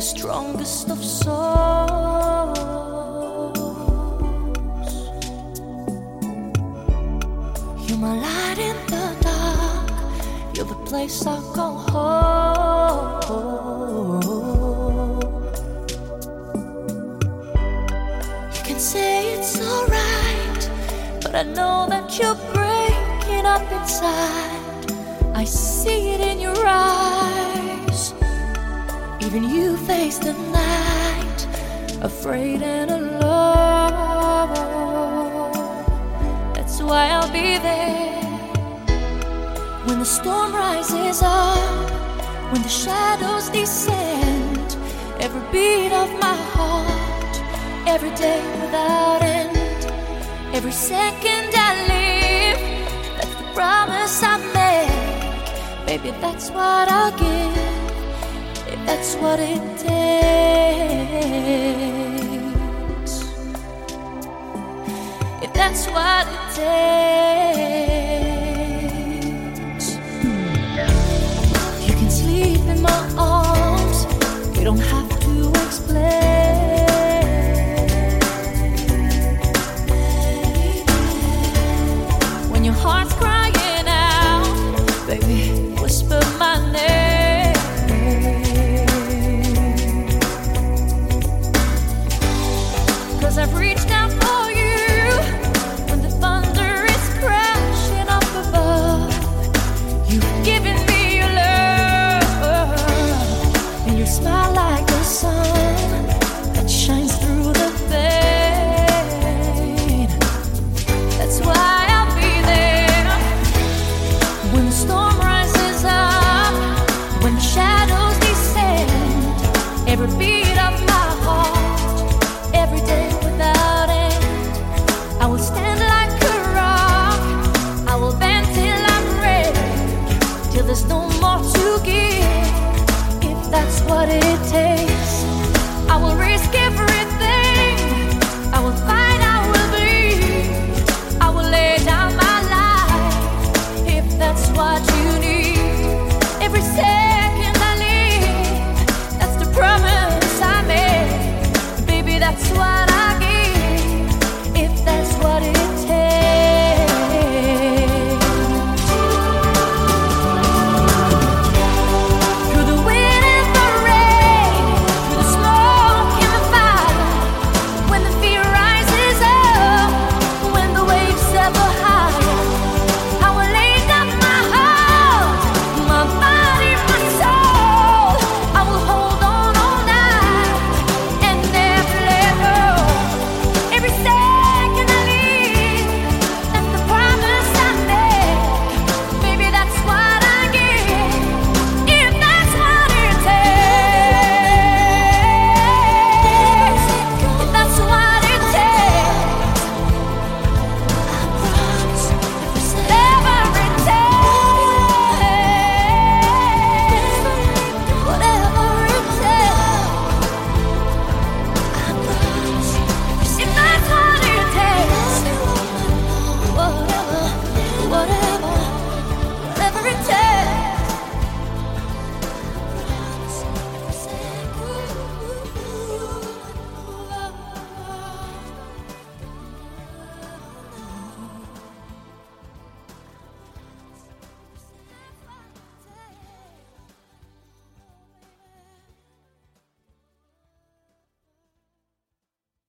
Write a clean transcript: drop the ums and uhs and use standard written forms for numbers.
the strongest of souls. You're my light in the dark, you're the place I call home. You can say it's alright, but I know that you're breaking up inside. I see it in your eyes. Even you face the night, afraid and alone. That's why I'll be there when the storm rises up, when the shadows descend. Every beat of my heart, every day without end, every second I live, that's the promise I make. Baby, that's what I'll give, if that's what it takes. If that's what it takes. You can sleep in my arms, you don't have to explain. When your heart's crying out, baby, whisper my name. 'Cause I've reached out for you when the thunder is crashing up above. You've given me your love, and your smile like the sun that shines through the pain. That's why I'll be there when the storm rises up, when the shadows descend. Every beat of my heart, every day without end, I will stand like a rock, I will bend till I'm ready, till there's no more to give. If that's what it takes, I will risk everything, I will fight, I will bleed, I will lay down my life, if that's what you need. Every second I live, that's the promise I made. Baby, that's what I give, if that's what it